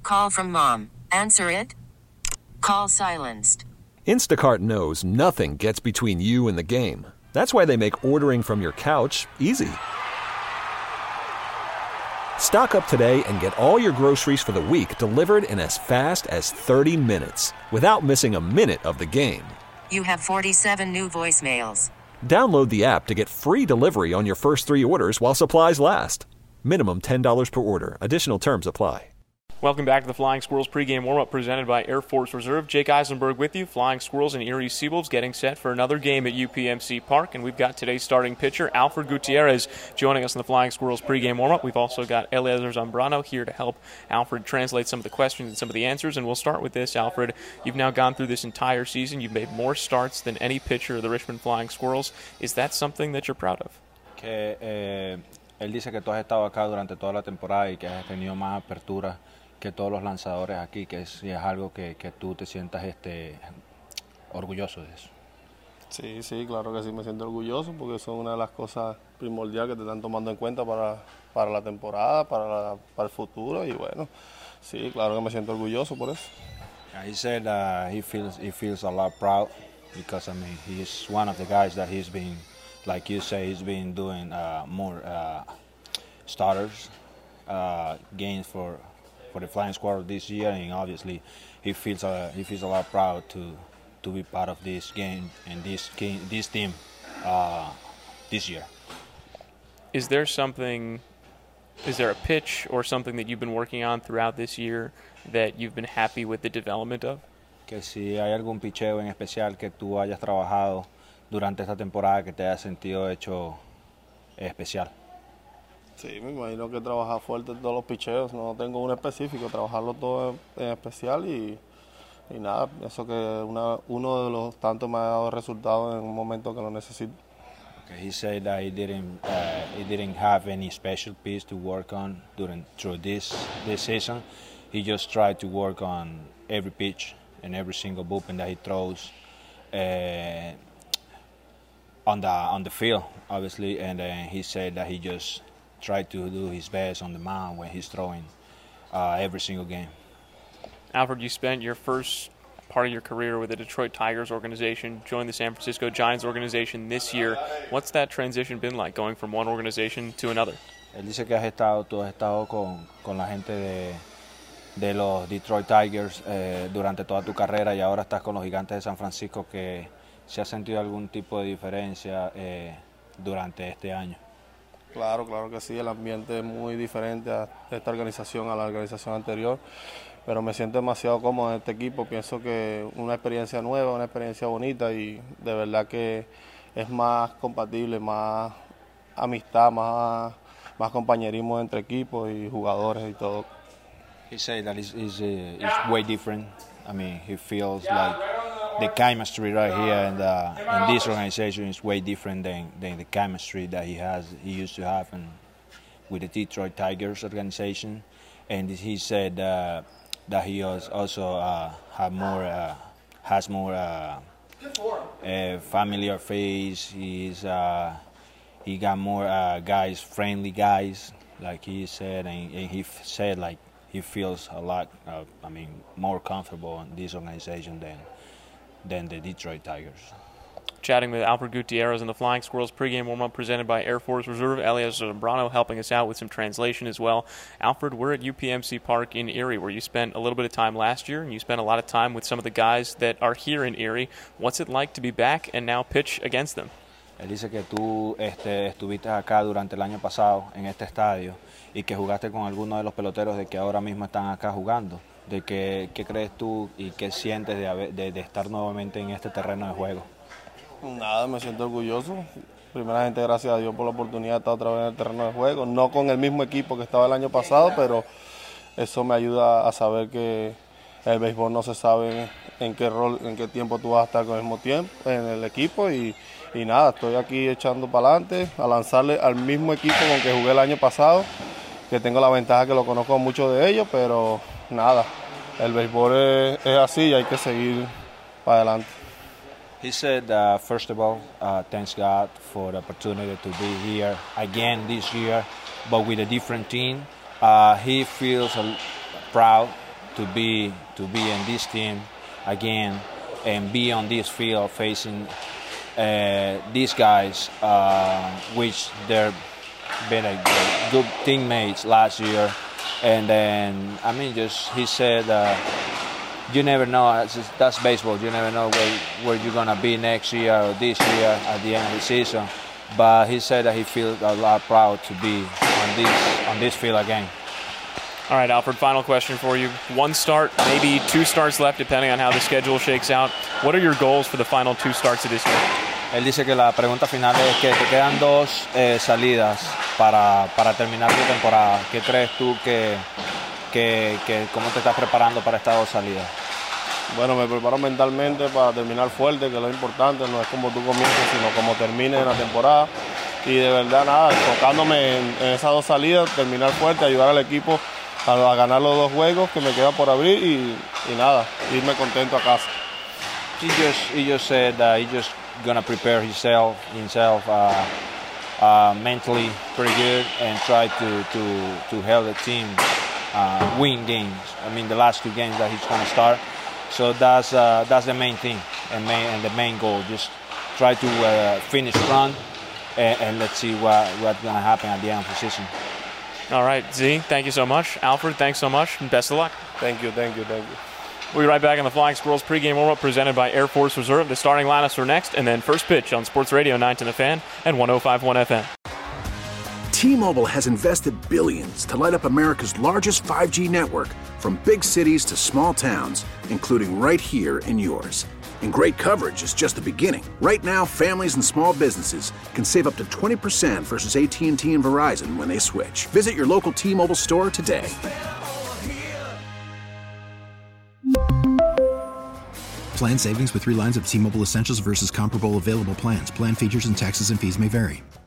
call from mom. Answer it. Call silenced. Instacart knows nothing gets between you and the game. That's why they make ordering from your couch easy. Stock up today and get all your groceries for the week delivered in as fast as 30 minutes without missing a minute of the game. You have 47 new voicemails. Download the app to get free delivery on your first 3 orders while supplies last. Minimum $10 per order. Additional terms apply. Welcome back to the Flying Squirrels pregame warm-up presented by Air Force Reserve. Jake Eisenberg with you. Flying Squirrels and Erie Seawolves getting set for another game at UPMC Park. And we've got today's starting pitcher, Alfred Gutierrez, joining us in the Flying Squirrels pregame warm-up. We've also got Eliezer Zambrano here to help Alfred translate some of the questions and some of the answers. And we'll start with this, Alfred. You've now gone through this entire season. You've made more starts than any pitcher of the Richmond Flying Squirrels. Is that something that you're proud of? Él dice que tú has estado acá durante toda la temporada y que has tenido más apertura que todos los lanzadores aquí, que es algo que tú te sientas orgulloso de eso. Sí, claro que sí, me siento orgulloso porque son una de las cosas primordiales que te están tomando en cuenta para la temporada, para el futuro, y bueno, sí, claro que me siento orgulloso por eso. He said he feels a lot proud because, I mean, he's one of the guys that he's been, like you say, he's been doing more starters, games for the Flying Squirrels this year, and obviously he feels a lot proud to be part of this game and this team this year. Is there a pitch or something that you've been working on throughout this year that you've been happy with the development of? Que si hay algún picheo en especial que tú hayas trabajado durante esta temporada que te haya sentido hecho especial. Sí, me imagino que trabajar fuerte en todos los picheos, no tengo uno específico, trabajarlo todo en especial y nada, pienso que uno de los tantos me ha dado resultados en un momento que lo necesito. Okay, he said that he didn't have any special piece to work on through this season. He just tried to work on every pitch and every single bullpen that he throws on the field, obviously, and he said that he just tried to do his best on the mound when he's throwing every single game. Alfred, you spent your first part of your career with the Detroit Tigers organization, joined the San Francisco Giants organization this year. What's that transition been like, going from one organization to another? Él dice que tú has estado con la gente de los Detroit Tigers durante toda tu carrera y ahora estás con los Gigantes de San Francisco. Que ¿se ha sentido algún tipo de diferencia durante este año? Claro que sí, el ambiente es muy diferente a esta organización, a la organización anterior, pero me siento demasiado cómodo en este equipo. Pienso que una experiencia nueva, una experiencia bonita, y de verdad que es más compatible, más amistad, más compañerismo entre equipos y jugadores y todo. He said that it's way different. I mean, he feels like the chemistry right here in this organization is way different than the chemistry that he used to have with the Detroit Tigers organization. And he said that he also has more familiar face. He got more friendly guys, like he said, and he said like he feels a lot, more comfortable in this organization than the Detroit Tigers. Chatting with Alfred Gutierrez and the Flying Squirrels pregame warm-up presented by Air Force Reserve. Eliezer Zambrano helping us out with some translation as well. Alfred, we're at UPMC Park in Erie, where you spent a little bit of time last year, and you spent a lot of time with some of the guys that are here in Erie. What's it like to be back and now pitch against them? Él dice que tú estuviste acá durante el año pasado en este estadio y que jugaste con algunos de los peloteros de que ahora mismo están acá jugando. De ¿Qué crees tú y qué sientes de estar nuevamente en este terreno de juego? Nada, me siento orgulloso. Primeramente, gracias a Dios por la oportunidad de estar otra vez en el terreno de juego. No con el mismo equipo que estaba el año pasado, pero eso me ayuda a saber que el béisbol no se sabe en qué rol, en qué tiempo tú vas a estar con el mismo tiempo en el equipo. Y nada, estoy aquí echando para adelante, a lanzarle al mismo equipo con que jugué el año pasado, que tengo la ventaja que lo conozco mucho de ellos, pero nada, el béisbol es así y hay que seguir para adelante. He said, first of all, thanks God for the opportunity to be here again this year, but with a different team. He feels proud to be in this team again and be on this field facing these guys, which they're been a good teammates last year. And then, I mean, he said, you never know, that's baseball, you never know where you're going to be next year or this year at the end of the season. But he said that he feels a lot proud to be on this field again. All right, Alfred, final question for you. One start, maybe 2 starts left, depending on how the schedule shakes out. What are your goals for the final 2 starts of this year? Él dice que la pregunta final es que te quedan 2 salidas para terminar tu temporada. ¿Qué crees tú que cómo te estás preparando para estas 2 salidas? Bueno, me preparo mentalmente para terminar fuerte, que es lo importante, no es como tú comienzas, sino como termines la temporada. Y de verdad, nada, enfocándome en esas 2 salidas, terminar fuerte, ayudar al equipo a ganar los 2 juegos que me quedan por abrir y nada, irme contento a casa. He just said that he just gonna prepare himself mentally pretty good and try to help the team win games. I mean, the last 2 games that he's gonna start. So that's the main thing and the main goal. Just try to finish strong and let's see what's gonna happen at the end of the season. All right, Z, thank you so much. Alfred, thanks so much, and best of luck. Thank you. We'll be right back on the Flying Squirrels pregame warm-up presented by Air Force Reserve. The starting lineups are next, and then first pitch on Sports Radio 910 The Fan and 105.1 FM. T-Mobile has invested billions to light up America's largest 5G network, from big cities to small towns, including right here in yours. And great coverage is just the beginning. Right now, families and small businesses can save up to 20% versus AT&T and Verizon when they switch. Visit your local T-Mobile store today. Plan savings with 3 lines of T-Mobile Essentials versus comparable available plans. Plan features and taxes and fees may vary.